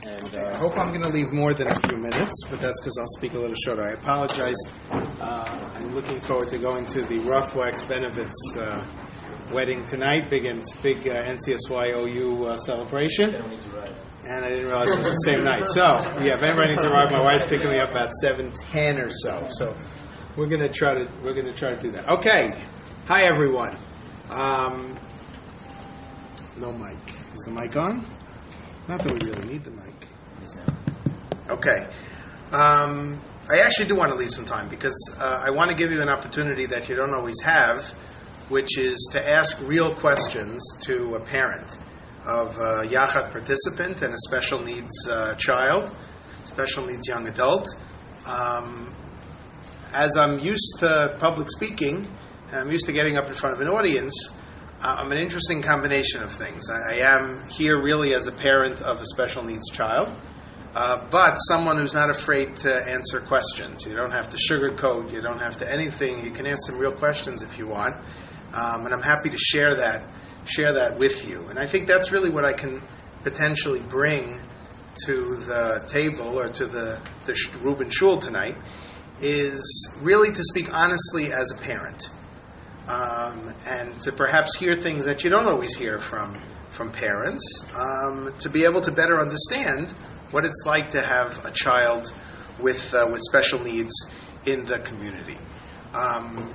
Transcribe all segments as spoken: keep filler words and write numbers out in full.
And uh, I hope I'm going to leave more than a few minutes, but that's because I'll speak a little shorter. I apologize. Uh, I'm looking forward to going to the Rothwax Benevitz uh, wedding tonight, big, big uh, N C S Y O U uh, celebration. And I didn't realize it was the same night. So, yeah, if anybody needs to ride, my wife's picking me up about seven ten or so. So we're going to try to we're going to try to do that. Okay. Hi, everyone. Um, no mic. Is the mic on? Not that we really need the mic. Okay. Um, I actually do want to leave some time because uh, I want to give you an opportunity that you don't always have, which is to ask real questions to a parent of a Yachad participant and a special needs uh, child, special needs young adult. Um, as I'm used to public speaking, I'm used to getting up in front of an audience, uh, I'm an interesting combination of things. I, I am here really as a parent of a special needs child, uh, but someone who's not afraid to answer questions. You don't have to sugarcoat, you don't have to anything. You can ask some real questions if you want, um, and I'm happy to share that share that with you. And I think that's really what I can potentially bring to the table or to the, the Reuben Shul tonight, is really to speak honestly as a parent. Um, and to perhaps hear things that you don't always hear from from parents, um, to be able to better understand what it's like to have a child with uh, with special needs in the community. Um,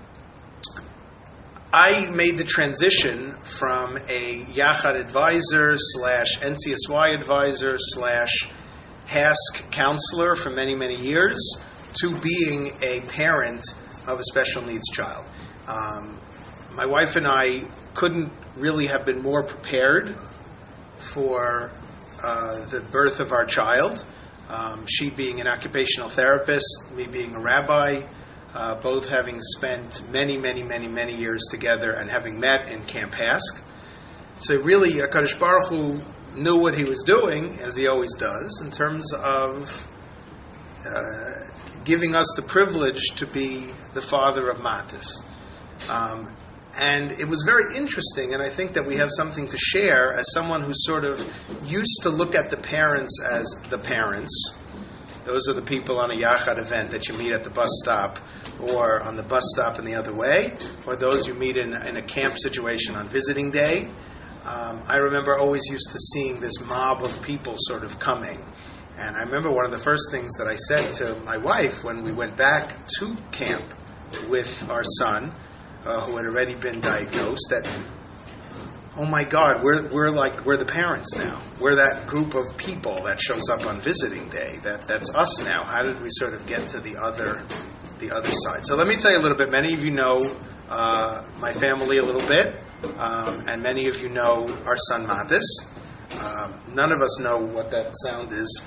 I made the transition from a Yachad advisor slash N C S Y advisor slash HASC counselor for many, many years to being a parent of a special needs child. Um, my wife and I couldn't really have been more prepared for uh, the birth of our child. Um, she being an occupational therapist, me being a rabbi, uh, both having spent many, many, many, many years together and having met in Camp HASC. So really, HaKadosh Baruch Hu knew what he was doing, as he always does, in terms of uh, giving us the privilege to be the father of Matis. Um, and it was very interesting, and I think that we have something to share as someone who sort of used to look at the parents as the parents. Those are the people on a Yachad event that you meet at the bus stop or on the bus stop in the other way, or those you meet in, in a camp situation on visiting day. Um, I remember always used to seeing this mob of people sort of coming. And I remember one of the first things that I said to my wife when we went back to camp with our son, uh, who had already been diagnosed, that, oh my God, we're we're like we're the parents now. We're that group of people that shows up on visiting day. That that's us now. How did we sort of get to the other the other side? So let me tell you a little bit. Many of you know uh, my family a little bit, um, and many of you know our son Matis. Um, none of us know what that sound is.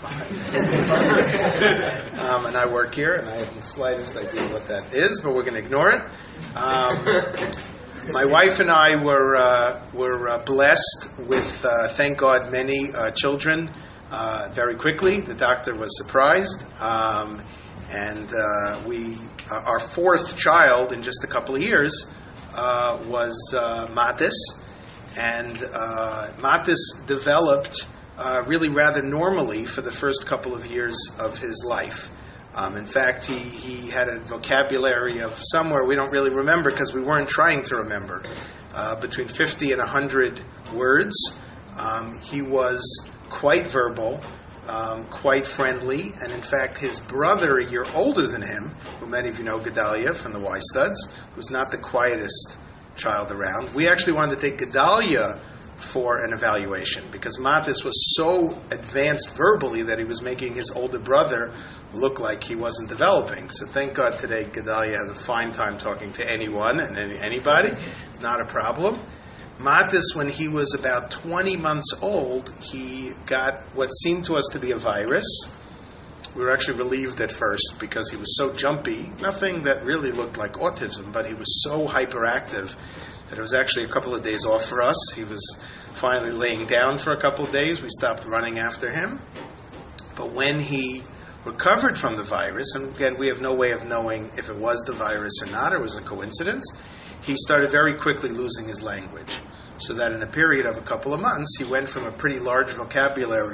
um, and I work here, and I have the slightest idea what that is, but we're going to ignore it. Um, my wife and I were uh, were uh, blessed with, uh, thank God, many uh, children uh, very quickly. The doctor was surprised, um, and uh, we uh, our fourth child in just a couple of years uh, was uh, Matis. And uh, Matis developed uh, really rather normally for the first couple of years of his life. Um, in fact, he, he had a vocabulary of somewhere we don't really remember because we weren't trying to remember, uh, between fifty and one hundred words. Um, he was quite verbal, um, quite friendly, and in fact, his brother, a year older than him, who many of you know, Gedalia from the Y Studs, was not the quietest child around. We actually wanted to take Gedalia for an evaluation because Matis was so advanced verbally that he was making his older brother look like he wasn't developing. So thank God today Gedalia has a fine time talking to anyone and any, anybody. It's not a problem. Matis, when he was about twenty months old, he got what seemed to us to be a virus. We were actually relieved at first because he was so jumpy. Nothing that really looked like autism, but he was so hyperactive that it was actually a couple of days off for us. He was finally laying down for a couple of days. We stopped running after him. But when he recovered from the virus, and again, we have no way of knowing if it was the virus or not, or it was a coincidence, he started very quickly losing his language. So that in a period of a couple of months, he went from a pretty large vocabulary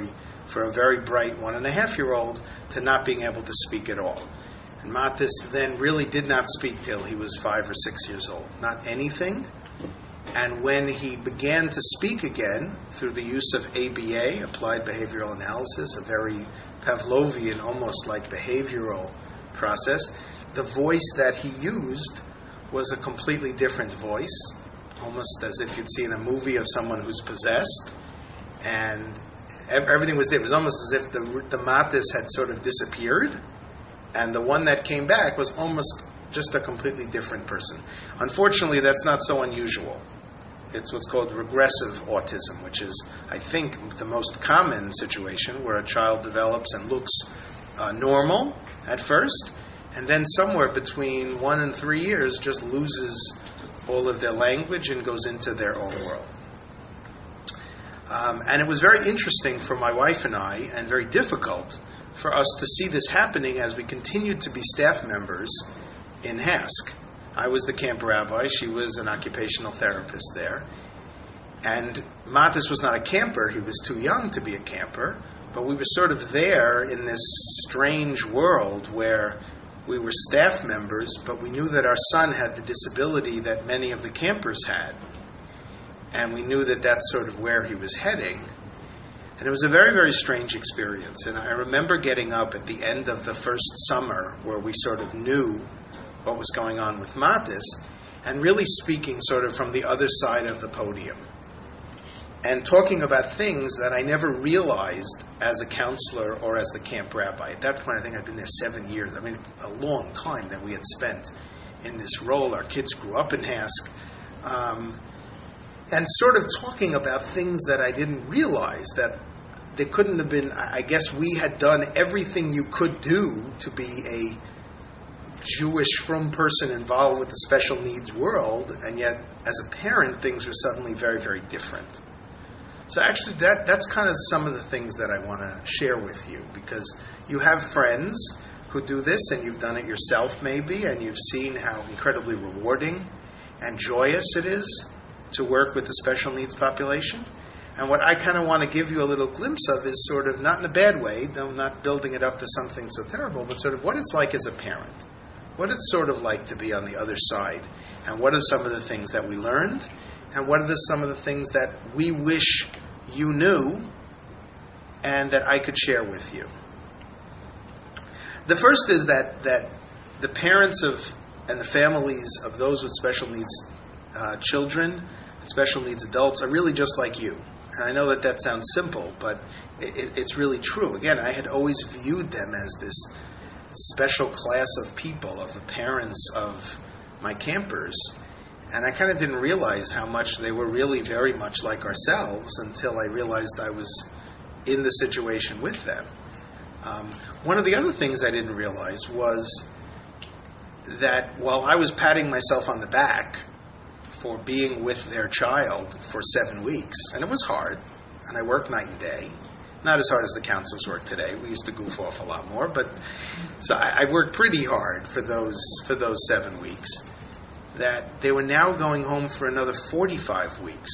for a very bright one and a half year old to not being able to speak at all. And Matis then really did not speak till he was five or six years old, not anything. And when he began to speak again through the use of A B A, Applied Behavioral Analysis, a very Pavlovian, almost like behavioral process, the voice that he used was a completely different voice, almost as if you'd see in a movie of someone who's possessed, and everything was there. It was almost as if the, the Matis had sort of disappeared, and the one that came back was almost just a completely different person. Unfortunately, that's not so unusual. It's what's called regressive autism, which is, I think, the most common situation where a child develops and looks uh, normal at first, and then somewhere between one and three years just loses all of their language and goes into their own world. Um, and it was very interesting for my wife and I, and very difficult for us to see this happening as we continued to be staff members in HASC. I was the camp rabbi. She was an occupational therapist there. And Matis was not a camper. He was too young to be a camper. But we were sort of there in this strange world where we were staff members, but we knew that our son had the disability that many of the campers had. And we knew that that's sort of where he was heading. And it was a very, very strange experience. And I remember getting up at the end of the first summer where we sort of knew what was going on with Matis, and really speaking sort of from the other side of the podium. And talking about things that I never realized as a counselor or as the camp rabbi. At that point, I think I'd been there seven years. I mean, a long time that we had spent in this role. Our kids grew up in HASC. Um, and sort of talking about things that I didn't realize, that there couldn't have been, I guess we had done everything you could do to be a Jewish frum person involved with the special needs world, and yet as a parent things are suddenly very, very different. So actually that that's kind of some of the things that I want to share with you, because you have friends who do this, and you've done it yourself maybe, and you've seen how incredibly rewarding and joyous it is to work with the special needs population. And what I kind of want to give you a little glimpse of is sort of, not in a bad way, though not building it up to something so terrible, but sort of what it's like as a parent. What it's sort of like to be on the other side, and what are some of the things that we learned, and what are the, some of the things that we wish you knew and that I could share with you. The first is that that the parents of and the families of those with special needs uh, children and special needs adults are really just like you. And I know that that sounds simple, but it, it, it's really true. Again, I had always viewed them as this special class of people, of the parents of my campers, and I kind of didn't realize how much they were really very much like ourselves until I realized I was in the situation with them. Um, one of the other things I didn't realize was that while I was patting myself on the back for being with their child for seven weeks, and it was hard, and I worked night and day, not as hard as the counselors work today. We used to goof off a lot more, but so I, I worked pretty hard for those for those seven weeks. That they were now going home for another forty-five weeks,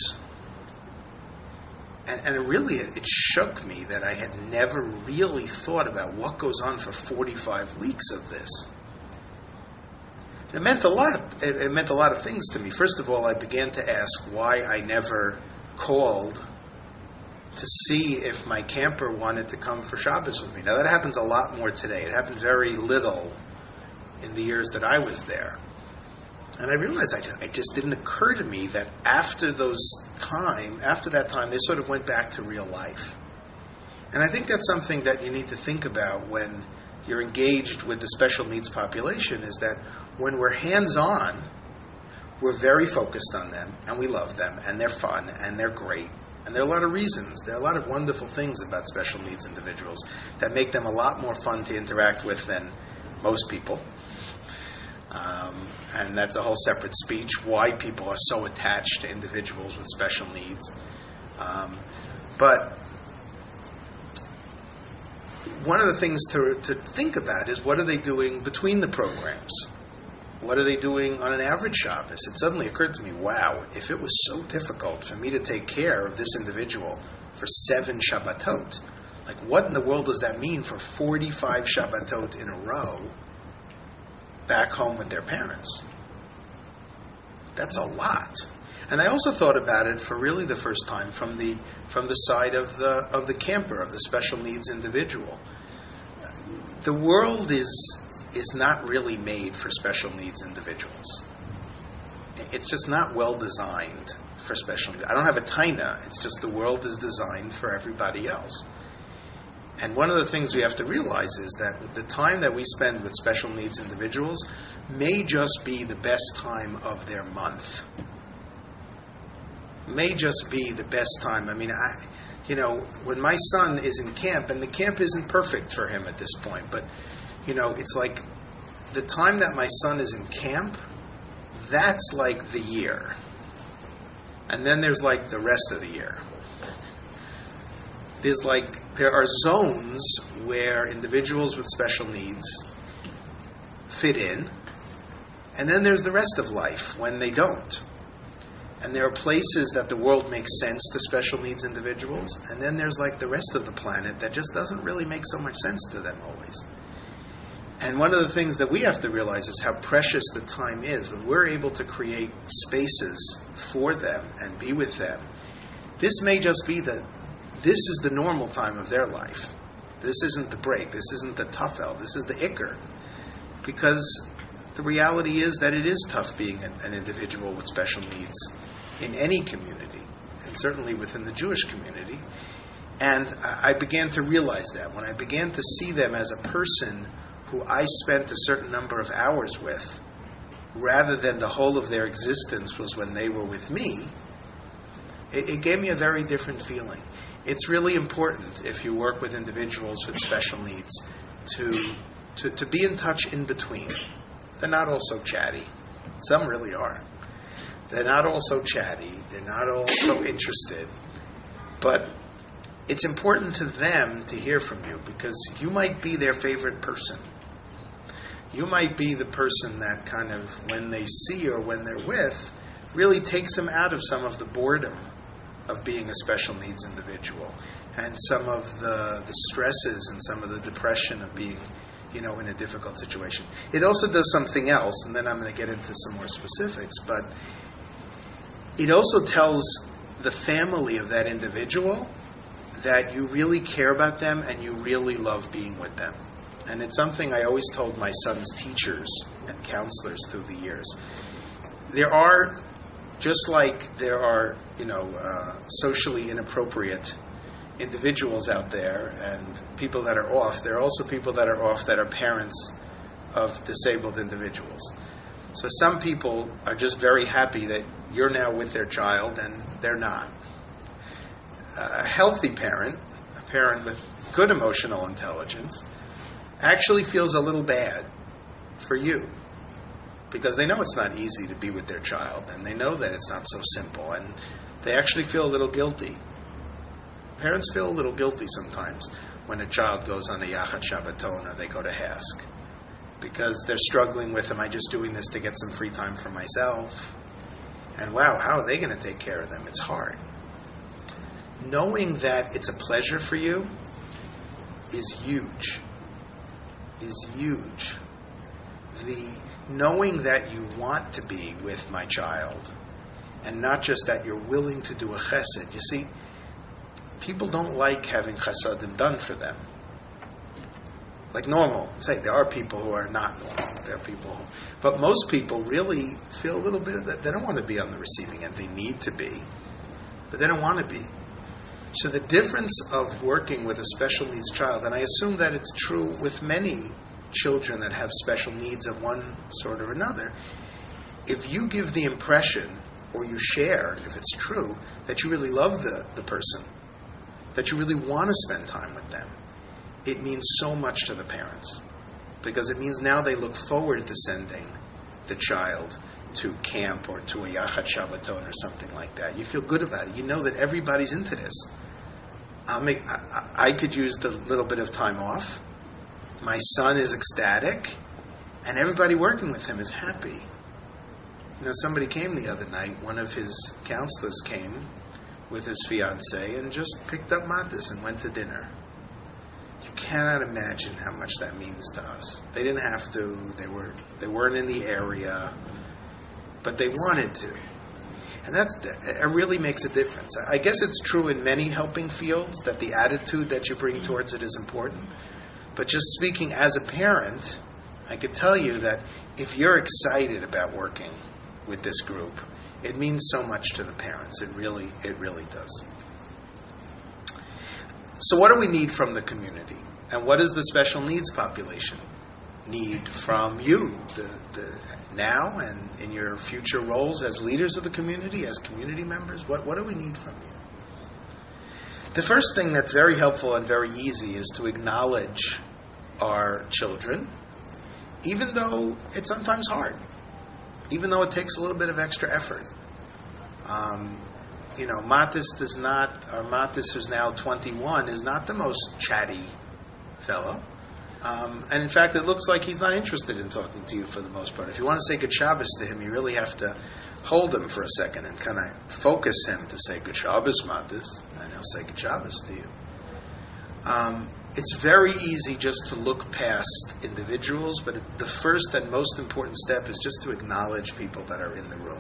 and, and it really it, it shook me that I had never really thought about what goes on for forty-five weeks of this. It meant a lot. It, it meant a lot of things to me. First of all, I began to ask why I never called to see if my camper wanted to come for Shabbos with me. Now, that happens a lot more today. It happened very little in the years that I was there. And I realized I just, it just didn't occur to me that after those time, after that time, they sort of went back to real life. And I think that's something that you need to think about when you're engaged with the special needs population, is that when we're hands-on, we're very focused on them, and we love them, and they're fun, and they're great. And there are a lot of reasons. There are a lot of wonderful things about special needs individuals that make them a lot more fun to interact with than most people. Um, and that's a whole separate speech, why people are so attached to individuals with special needs. Um, but one of the things to, to think about is, what are they doing between the programs? What are they doing on an average Shabbos? It suddenly occurred to me, wow, if it was so difficult for me to take care of this individual for seven Shabbatot, Like, what in the world does that mean for forty-five Shabbatot in a row back home with their parents? That's a lot. And I also thought about it for really the first time from the from the side of the of the camper, of the special needs individual. The world is is not really made for special needs individuals. It's just not well designed for special needs. I don't have a taina. It's just the world is designed for everybody else. And one of the things we have to realize is that the time that we spend with special needs individuals may just be the best time of their month. May just be the best time. I mean, I, you know, when my son is in camp, and the camp isn't perfect for him at this point, but, you know, it's like the time that my son is in camp, that's like the year. And then there's like the rest of the year. There's like, there are zones where individuals with special needs fit in, and then there's the rest of life when they don't. And there are places that the world makes sense to special needs individuals, and then there's like the rest of the planet that just doesn't really make so much sense to them always. And one of the things that we have to realize is how precious the time is when we're able to create spaces for them and be with them. This may just be the, this is the normal time of their life. This isn't the break. This isn't the tafel. This is the ikr. Because the reality is that it is tough being an, an individual with special needs in any community, and certainly within the Jewish community. And I began to realize that when I began to see them as a person who I spent a certain number of hours with, rather than the whole of their existence was when they were with me, it, it gave me a very different feeling. It's really important, if you work with individuals with special needs, to to, to be in touch in between. They're not all so chatty. Some really are. They're not all so chatty. They're not all so interested. But it's important to them to hear from you, because you might be their favorite person. You might be the person that kind of, when they see or when they're with, really takes them out of some of the boredom of being a special needs individual, and some of the, the stresses and some of the depression of being, you know, in a difficult situation. It also does something else, and then I'm going to get into some more specifics, but it also tells the family of that individual that you really care about them and you really love being with them. And it's something I always told my son's teachers and counselors through the years. There are, just like there are, you know, uh, socially inappropriate individuals out there and people that are off, there are also people that are off that are parents of disabled individuals. So some people are just very happy that you're now with their child and they're not. A healthy parent, a parent with good emotional intelligence, actually feels a little bad for you, because they know it's not easy to be with their child, and they know that it's not so simple, and they actually feel a little guilty. Parents feel a little guilty sometimes when a child goes on the Yachad Shabbaton or they go to Hask, because they're struggling with, am I just doing this to get some free time for myself? And wow, how are they going to take care of them? It's hard. Knowing that it's a pleasure for you is huge. Is huge. The knowing that you want to be with my child, and not just that you're willing to do a chesed. You see, people don't like having chesedim done for them. Like normal. Say there are people who are not normal. There are people who, but most people really feel a little bit of that. They don't want to be on the receiving end. They need to be, but they don't want to be. So the difference of working with a special needs child, and I assume that it's true with many children that have special needs of one sort or another, if you give the impression, or you share, if it's true, that you really love the, the person, that you really want to spend time with them, it means so much to the parents. Because it means now they look forward to sending the child to camp or to a Yachad Shabbaton or something like that. You feel good about it. You know that everybody's into this. I'll make, I, I could use the little bit of time off. My son is ecstatic, and everybody working with him is happy. You know, somebody came the other night, one of his counselors came with his fiancée and just picked up matas and went to dinner. cannot imagine how much that means to us. They didn't have to. They were they weren't in the area, but they wanted to, and that's it. Really makes a difference. I guess it's true in many helping fields that the attitude that you bring towards it is important. But just speaking as a parent, I could tell you that if you're excited about working with this group, it means so much to the parents. It really, it really does. So what do we need from the community? And what does the special needs population need from you the, the, now and in your future roles as leaders of the community, as community members? What, what do we need from you? The first thing that's very helpful and very easy is to acknowledge our children, even though it's sometimes hard, even though it takes a little bit of extra effort. Um, you know, Matis does not, or Matis, who's now twenty-one, is not the most chatty fellow. Um, and in fact, it looks like he's not interested in talking to you for the most part. If you want to say Good Shabbos to him, you really have to hold him for a second and kind of focus him to say Good Shabbos, Matis, and he'll say Good Shabbos to you. Um, it's very easy just to look past individuals, but the first and most important step is just to acknowledge people that are in the room.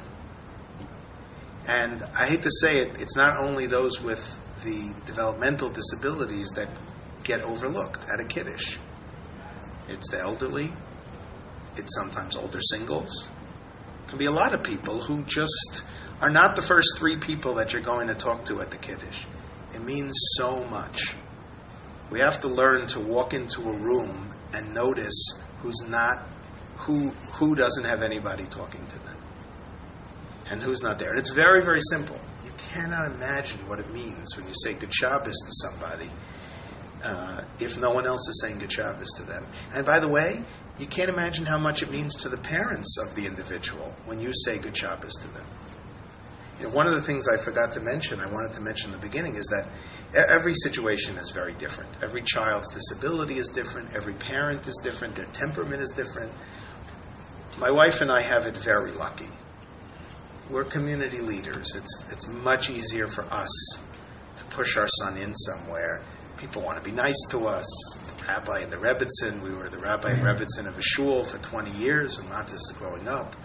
And I hate to say it, it's not only those with the developmental disabilities that get overlooked at a kiddush. It's the elderly. It's sometimes older singles. It can be a lot of people who just are not the first three people that you're going to talk to at the kiddush. It means so much. We have to learn to walk into a room and notice who's not, who who doesn't have anybody talking to them, and who's not there. And it's very, very simple. You cannot imagine what it means when you say Good Shabbos to somebody uh, if no one else is saying Good Shabbos to them. And by the way, you can't imagine how much it means to the parents of the individual when you say Good Shabbos to them. You know, one of the things I forgot to mention, I wanted to mention in the beginning, is that every situation is very different. Every child's disability is different. Every parent is different. Their temperament is different. My wife and I have it very lucky. We're community leaders. It's it's much easier for us to push our son in somewhere. People want to be nice to us. The rabbi and the Rebbitzin, we were the rabbi and Rebbitzin of a shul for twenty years, and Matis is growing up.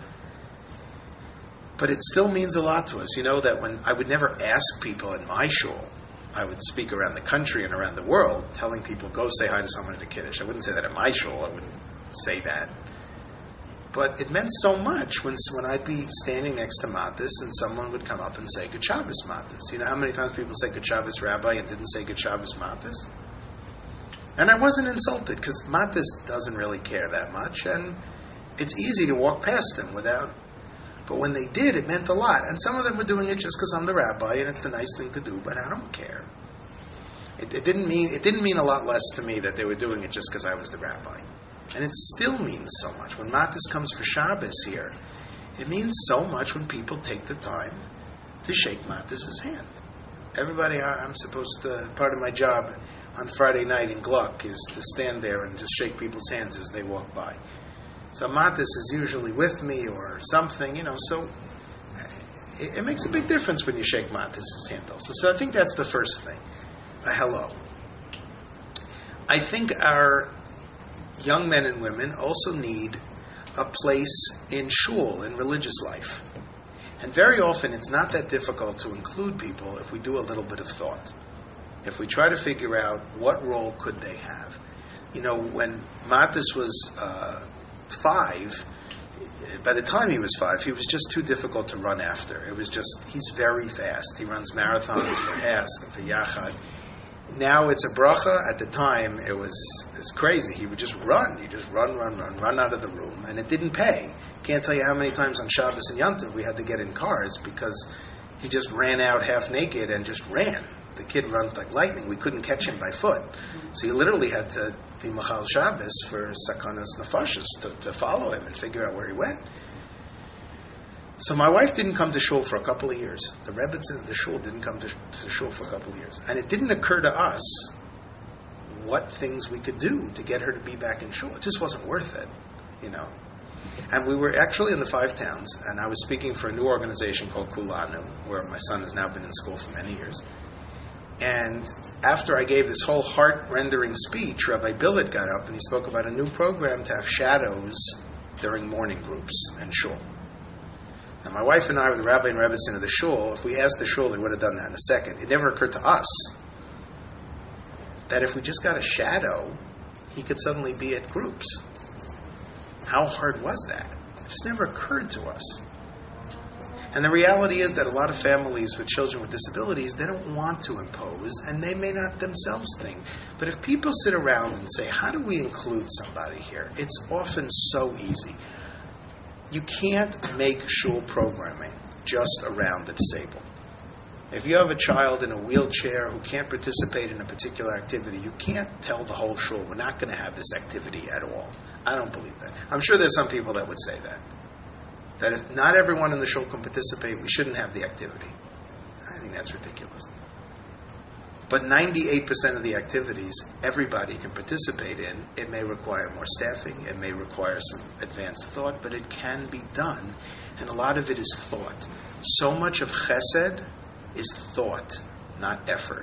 But it still means a lot to us. You know that when I would never ask people in my shul, I would speak around the country and around the world, telling people, go say hi to someone at a kiddush. I wouldn't say that at my shul. I wouldn't say that. But it meant so much when when I'd be standing next to Matis and someone would come up and say, Good Shabbos, Matis. You know how many times people say Good Shabbos, Rabbi, and didn't say Good Shabbos, Matis? And I wasn't insulted, because Matis doesn't really care that much, and it's easy to walk past him without... But when they did, it meant a lot. And some of them were doing it just because I'm the rabbi and it's the nice thing to do, but I don't care. It, it didn't mean it didn't mean a lot less to me that they were doing it just because I was the rabbi. And it still means so much. When Matis comes for Shabbos here, it means so much when people take the time to shake Matis' hand. Everybody, I'm supposed to, part of my job on Friday night in Gluck is to stand there and just shake people's hands as they walk by. So Matis is usually with me or something, you know, so it, it makes a big difference when you shake Matis' hand also. So I think that's the first thing, a hello. I think our young men and women also need a place in shul, in religious life. And very often it's not that difficult to include people if we do a little bit of thought. If we try to figure out what role could they have. You know, when Matis was... Uh, five, by the time he was five, he was just too difficult to run after. It was just, he's very fast. He runs marathons for Ask and for Yachad. Now it's a bracha. At the time, it was it's crazy. He would just run. You just run, run, run, run out of the room, and it didn't pay. Can't tell you how many times on Shabbos and Yom Tov we had to get in cars because he just ran out half naked and just ran. The kid runs like lightning. We couldn't catch him by foot. So he literally had to be Machal Shabbos for Sakanas Nefashos to, to follow him and figure out where he went. So my wife didn't come to shul for a couple of years. The Rebbitzin of the shul didn't come to, to shul for a couple of years. And it didn't occur to us what things we could do to get her to be back in shul. It just wasn't worth it, you know. And we were actually in the five towns, and I was speaking for a new organization called Kulanu, where my son has now been in school for many years. And after I gave this whole heart-rendering speech, Rabbi Billet got up and he spoke about a new program to have shadows during morning groups and shul. Now, my wife and I were the rabbi and rebbetzin of the shul. If we asked the shul, they would have done that in a second. It never occurred to us that if we just got a shadow, he could suddenly be at groups. How hard was that? It just never occurred to us. And the reality is that a lot of families with children with disabilities, they don't want to impose, and they may not themselves think. But if people sit around and say, how do we include somebody here? It's often so easy. You can't make shul programming just around the disabled. If you have a child in a wheelchair who can't participate in a particular activity, you can't tell the whole shul, we're not going to have this activity at all. I don't believe that. I'm sure there's some people that would say that. That if not everyone in the shul can participate, we shouldn't have the activity. I think that's ridiculous. But ninety-eight percent of the activities everybody can participate in. It may require more staffing, it may require some advanced thought, but it can be done. And a lot of it is thought. So much of chesed is thought, not effort.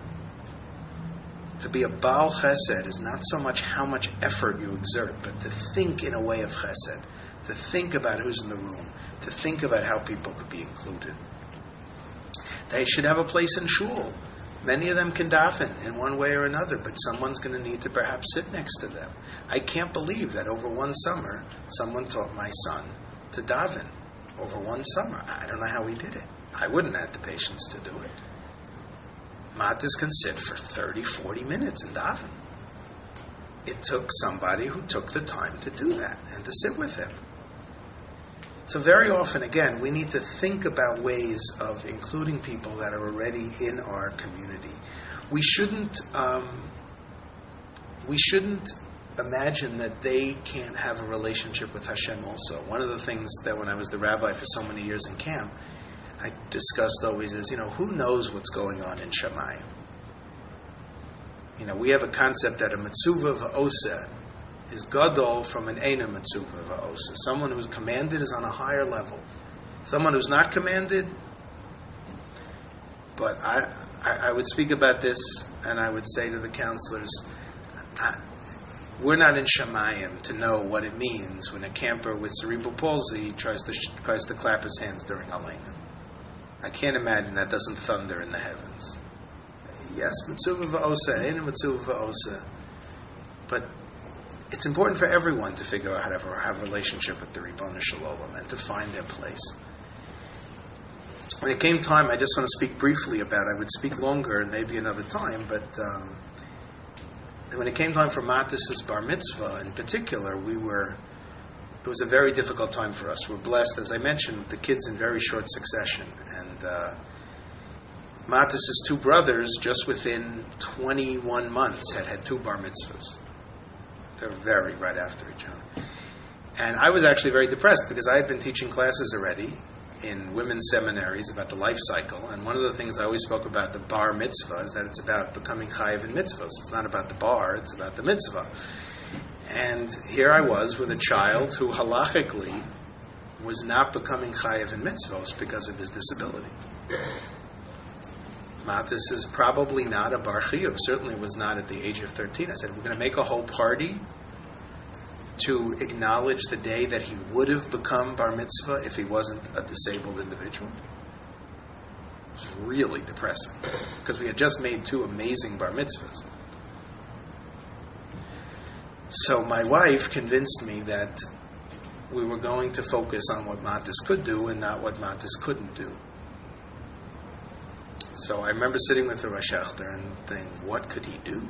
To be a Baal Chesed is not so much how much effort you exert, but to think in a way of Chesed, to think about who's in the room, to think about how people could be included. They should have a place in shul. Many of them can daven in one way or another, but someone's going to need to perhaps sit next to them. I can't believe that over one summer, someone taught my son to daven. Over one summer. I don't know how he did it. I wouldn't have had the patience to do it. Matas can sit for thirty, forty minutes and daven. It took somebody who took the time to do that and to sit with him. So very often, again, we need to think about ways of including people that are already in our community. We shouldn't, um, we shouldn't imagine that they can't have a relationship with Hashem also. One of the things that when I was the rabbi for so many years in camp, I discussed always is, you know, who knows what's going on in Shamayim? You know, we have a concept that a mitzvah v'osa is gadol from an eina mitzvah v'osa. Someone who's commanded is on a higher level. Someone who's not commanded, but I, I, I would speak about this and I would say to the counselors, I, we're not in Shamayim to know what it means when a camper with cerebral palsy tries to tries to clap his hands during Aleinu. I can't imagine that doesn't thunder in the heavens. Yes, mitzvah v'osa, ain't a mitzvah v'osa. But it's important for everyone to figure out how to have a relationship with the Ribono Shel Olam and to find their place. When it came time, I just want to speak briefly about it. I would speak longer and maybe another time, but um, when it came time for Matis's bar mitzvah in particular, we were... It was a very difficult time for us. We're blessed, as I mentioned, with the kids in very short succession. And uh, Matis's two brothers, just within twenty-one months, had had two bar mitzvahs. They were very right after each other. And I was actually very depressed because I had been teaching classes already in women's seminaries about the life cycle. And one of the things I always spoke about the bar mitzvah is that it's about becoming chayiv in mitzvahs. It's not about the bar, it's about the mitzvah. And here I was with a child who halachically was not becoming chayiv in mitzvos because of his disability. Matis is probably not a bar chiyuv, certainly was not at the age of thirteen. I said, we're going to make a whole party to acknowledge the day that he would have become bar mitzvah if he wasn't a disabled individual. It was really depressing because we had just made two amazing bar mitzvahs. So my wife convinced me that we were going to focus on what Matis could do and not what Matis couldn't do. So I remember sitting with the Rosh Hashanah and thinking, what could he do?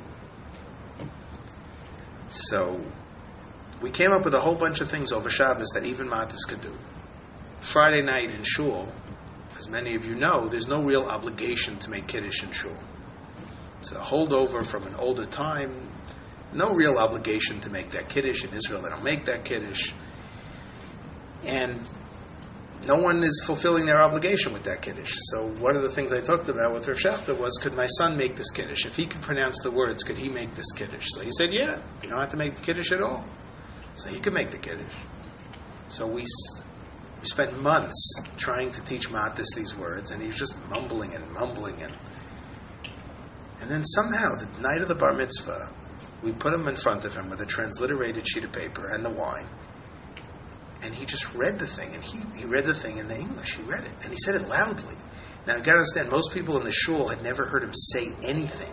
So we came up with a whole bunch of things over Shabbos that even Matis could do. Friday night in shul, as many of you know, there's no real obligation to make Kiddush in shul. It's a holdover from an older time. No real obligation to make that Kiddush. In Israel, they don't make that Kiddush. And no one is fulfilling their obligation with that Kiddush. So one of the things I talked about with Rav Shechter was, could my son make this Kiddush? If he could pronounce the words, could he make this Kiddush? So he said, yeah, you don't have to make the Kiddush at all. So he could make the Kiddush. So we we spent months trying to teach Matis these words, and he was just mumbling and mumbling. And And then somehow, the night of the bar mitzvah, we put him in front of him with a transliterated sheet of paper and the wine. And he just read the thing. And he, he read the thing in the English. He read it. And he said it loudly. Now, you got to understand, most people in the shul had never heard him say anything.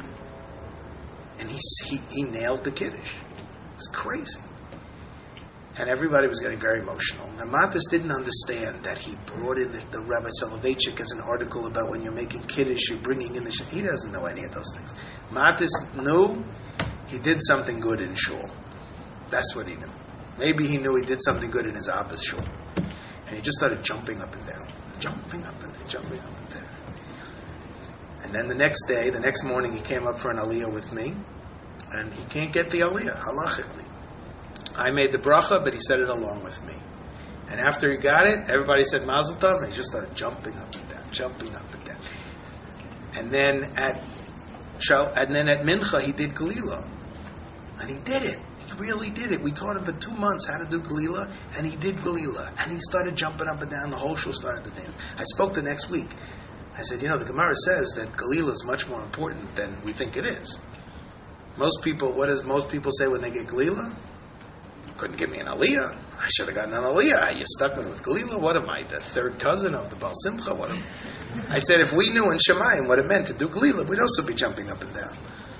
And he, he, he nailed the Kiddush. It was crazy. And everybody was getting very emotional. Now, Matis didn't understand that he brought in the, the Rabbi Soloveitchik as an article about when you're making Kiddush, you're bringing in the... Sh- he doesn't know any of those things. Matis knew he did something good in shul. That's what he knew. Maybe he knew he did something good in his Abba's shul. And he just started jumping up and down. Jumping up and down, jumping up and down. And then the next day, the next morning, he came up for an aliyah with me. And he can't get the aliyah, halachically. I made the bracha, but he said it along with me. And after he got it, everybody said Mazel Tov, and he just started jumping up and down, jumping up and down. And then at and then at Mincha, he did Galila. And he did it. He really did it. We taught him for two months how to do Galila, and he did Galila. And he started jumping up and down. The whole shul started to dance. I spoke the next week. I said, you know, the Gemara says that Galila is much more important than we think it is. Most people, what does most people say when they get Galila? Couldn't give me an aliyah. I should have gotten an aliyah. You stuck me with Galila. What am I, the third cousin of the Baal Simcha? What am I said, if we knew in Shemayim what it meant to do Galila, we'd also be jumping up and down.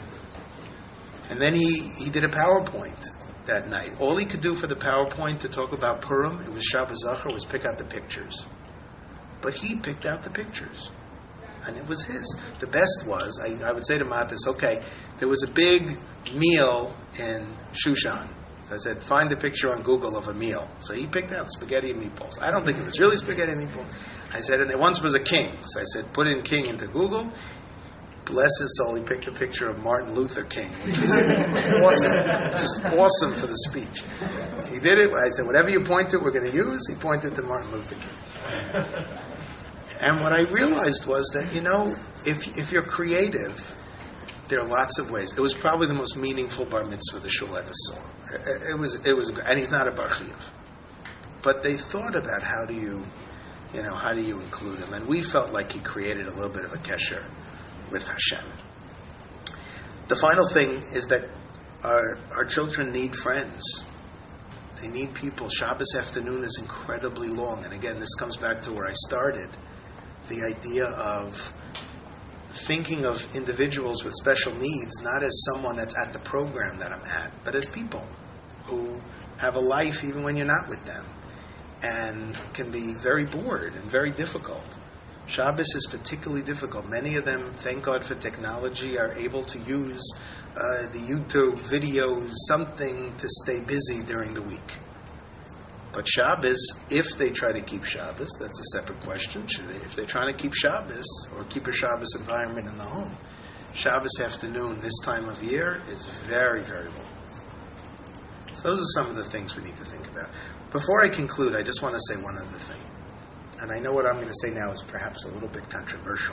And then he, he did a PowerPoint that night. All he could do for the PowerPoint to talk about Purim, it was Shabbos Zachar, was pick out the pictures. But he picked out the pictures. And it was his. The best was, I, I would say to Matis, okay, there was a big meal in Shushan. So I said, find the picture on Google of a meal. So he picked out spaghetti and meatballs. I don't think it was really spaghetti and meatballs. I said, and there once was a king. So I said, put in king into Google. Bless his soul, he picked a picture of Martin Luther King, which is awesome. Just awesome for the speech. He did it. I said, whatever you point to, we're going to use. He pointed to Martin Luther King. And what I realized was that, you know, if if you're creative, there are lots of ways. It was probably the most meaningful bar mitzvah the shul ever saw. It, it was, it was, and he's not a bar chiyuv. But they thought about how do you, you know, how do you include him? And we felt like he created a little bit of a kesher with Hashem. The final thing is that our our children need friends. They need people. Shabbos afternoon is incredibly long. And again, this comes back to where I started. The idea of thinking of individuals with special needs not as someone that's at the program that I'm at, but as people who have a life even when you're not with them and can be very bored and very difficult. Shabbos is particularly difficult. Many of them, thank God for technology, are able to use uh, the YouTube videos, something to stay busy during the week. But Shabbos, if they try to keep Shabbos, that's a separate question. Should they, if they're trying to keep Shabbos or keep a Shabbos environment in the home, Shabbos afternoon this time of year is very, very long. So those are some of the things we need to think about. Before I conclude, I just want to say one other thing. And I know what I'm going to say now is perhaps a little bit controversial.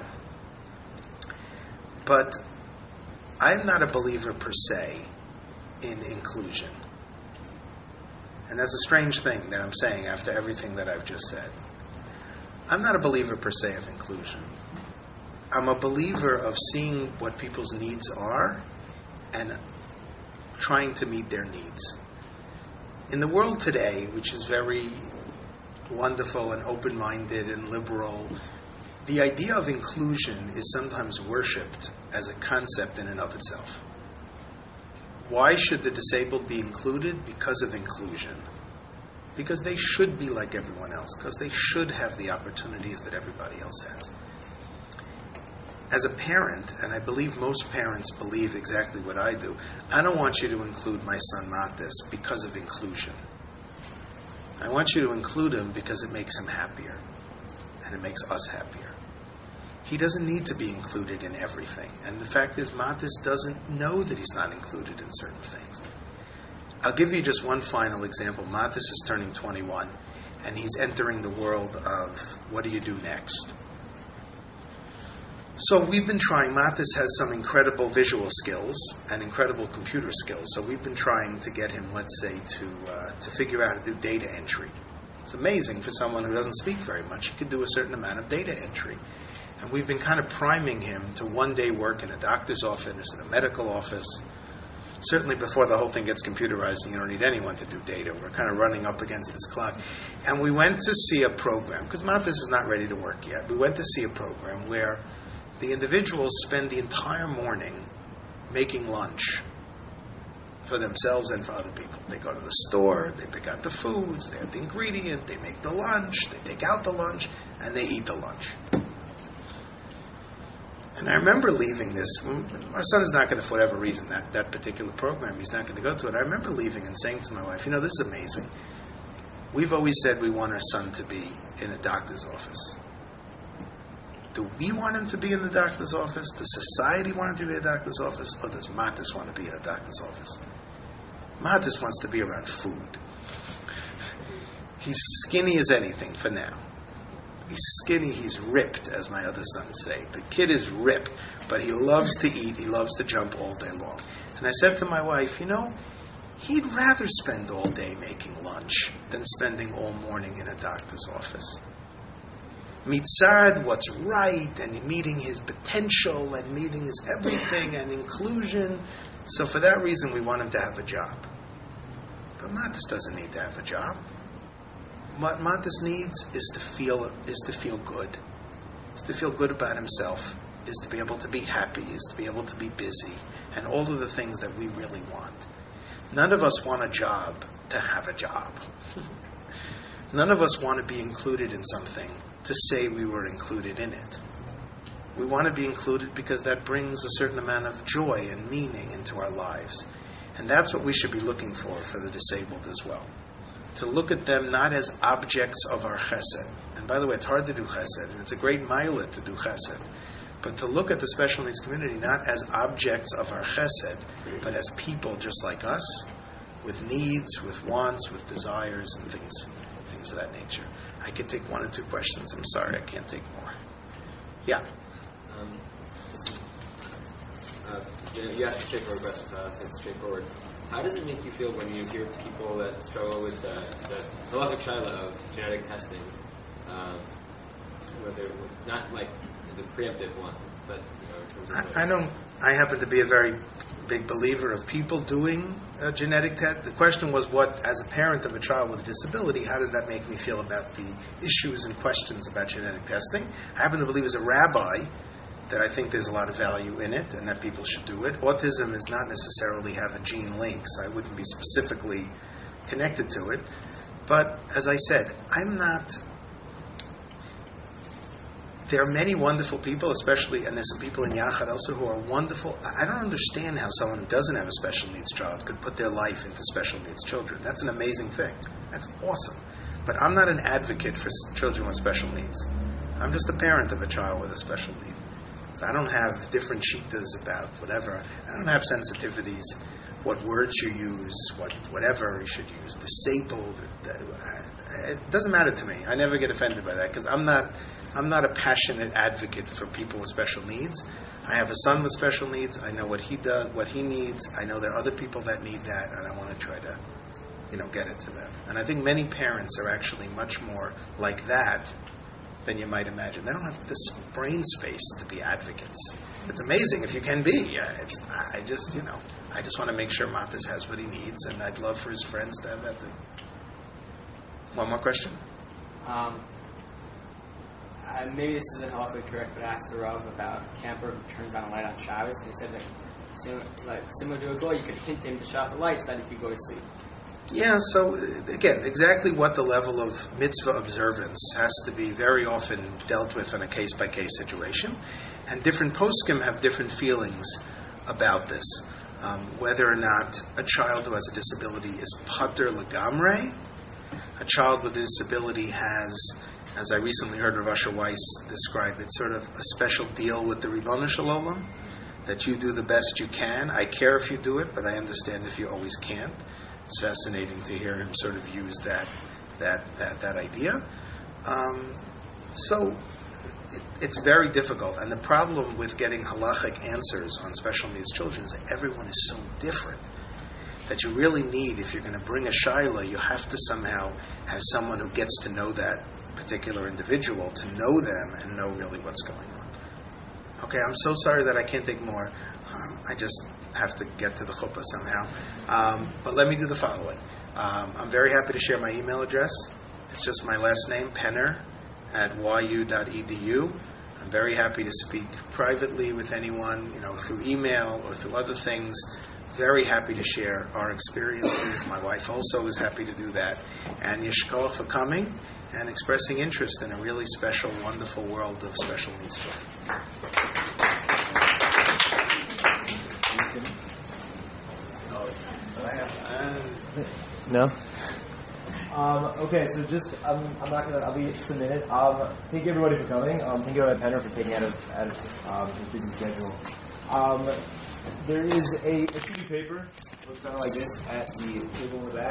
But I'm not a believer per se in inclusion. And that's a strange thing that I'm saying after everything that I've just said. I'm not a believer per se of inclusion. I'm a believer of seeing what people's needs are and trying to meet their needs. In the world today, which is very wonderful and open-minded and liberal, the idea of inclusion is sometimes worshipped as a concept in and of itself. Why should the disabled be included? Because of inclusion. Because they should be like everyone else. Because they should have the opportunities that everybody else has. As a parent, and I believe most parents believe exactly what I do, I don't want you to include my son Matis because of inclusion. I want you to include him because it makes him happier. And it makes us happier. He doesn't need to be included in everything. And the fact is, Matis doesn't know that he's not included in certain things. I'll give you just one final example. Matis is turning twenty-one, and he's entering the world of what do you do next? So we've been trying, Matis has some incredible visual skills and incredible computer skills. So we've been trying to get him, let's say, to uh, to figure out how to do data entry. It's amazing for someone who doesn't speak very much. He could do a certain amount of data entry. And we've been kind of priming him to one day work in a doctor's office, in a medical office. Certainly before the whole thing gets computerized and you don't need anyone to do data. We're kind of running up against this clock. And we went to see a program, because Mathis is not ready to work yet. We went to see a program where the individuals spend the entire morning making lunch for themselves and for other people. They go to the store, they pick out the foods, they have the ingredient, they make the lunch, they take out the lunch, and they eat the lunch. And I remember leaving this. My son is not going to, for whatever reason, that, that particular program, he's not going to go to it. I remember leaving and saying to my wife, you know, this is amazing. We've always said we want our son to be in a doctor's office. Do we want him to be in the doctor's office? Does society want him to be in a doctor's office? Or does Matis want to be in a doctor's office? Matis wants to be around food. He's skinny as anything for now. He's skinny, he's ripped, as my other sons say. The kid is ripped, but he loves to eat, he loves to jump all day long. And I said to my wife, you know, he'd rather spend all day making lunch than spending all morning in a doctor's office. Mitzad, what's right, and meeting his potential, and meeting his everything, and inclusion. So for that reason, we want him to have a job. But Matis doesn't need to have a job. What Matis needs is to feel is to feel good, is to feel good about himself, is to be able to be happy, is to be able to be busy, and all of the things that we really want. None of us want a job to have a job. None of us want to be included in something to say we were included in it. We want to be included because that brings a certain amount of joy and meaning into our lives. And that's what we should be looking for for the disabled as well. To look at them not as objects of our chesed. And by the way, it's hard to do chesed, and it's a great ma'ila to do chesed. But to look at the special needs community not as objects of our chesed, but as people just like us, with needs, with wants, with desires, and things, things of that nature. I can take one or two questions. I'm sorry, I can't take more. Yeah. Um, uh, you, know, you asked a straightforward question, so I'll say it's straightforward. How does it make you feel when you hear people that struggle with the, the halachic shaila of genetic testing, um, whether not like the preemptive one, but you know, in terms of I, I don't. I happen to be a very big believer of people doing a genetic test. The question was, what, as a parent of a child with a disability, how does that make me feel about the issues and questions about genetic testing? I happen to believe as a rabbi that I think there's a lot of value in it and that people should do it. Autism is not necessarily have a gene link, so I wouldn't be specifically connected to it. But as I said, I'm not... There are many wonderful people, especially, and there's some people in Yachad also who are wonderful. I don't understand how someone who doesn't have a special needs child could put their life into special needs children. That's an amazing thing. That's awesome. But I'm not an advocate for children with special needs. I'm just a parent of a child with a special need. So I don't have different shittas about whatever. I don't have sensitivities, what words you use, what whatever you should use, disabled. It doesn't matter to me. I never get offended by that because I'm not... I'm not a passionate advocate for people with special needs. I have a son with special needs. I know what he does, what he needs. I know there are other people that need that, and I want to try to, you know, get it to them. And I think many parents are actually much more like that than you might imagine. They don't have this brain space to be advocates. It's amazing if you can be. Yeah, it's, I just, you know, I just want to make sure Mathis has what he needs, and I'd love for his friends to have that too. One more question? Um. Uh, maybe this isn't halachically correct, but I asked the Rav about a camper who turns on a light on Shabbos, and he said that similar, like, similar to a goy, you could hint him to shut off the light so that he could go to sleep. Yeah, so again, exactly what the level of mitzvah observance has to be very often dealt with in a case-by-case situation, and different poskim have different feelings about this. Um, whether or not a child who has a disability is pater legamre, a child with a disability has... As I recently heard Rav Asher Weiss describe, it's sort of a special deal with the Ribono Shel Olam, that you do the best you can. I care if you do it, but I understand if you always can't. It's fascinating to hear him sort of use that that that, that idea. Um, so it, it's very difficult. And the problem with getting halachic answers on special needs children is that everyone is so different that you really need, if you're going to bring a shaila, you have to somehow have someone who gets to know that particular individual, to know them and know really what's going on. Okay, I'm so sorry that I can't take more. Um, I just have to get to the chuppah somehow. Um, but let me do the following. Um, I'm very happy to share my email address. It's just my last name, Penner, at y u dot e d u. I'm very happy to speak privately with anyone, you know, through email or through other things. Very happy to share our experiences. My wife also is happy to do that. And yeshkoach for coming and expressing interest in a really special, wonderful world of special needs children. No? Um, okay, so just, um, I'm not going to, I'll be just a minute. Um, thank you everybody for coming. Um, thank you Rabbi Penner for taking out of, out of um, his busy schedule. Um, there is a, a sheet of paper, looks kind of like this, at the table in the back.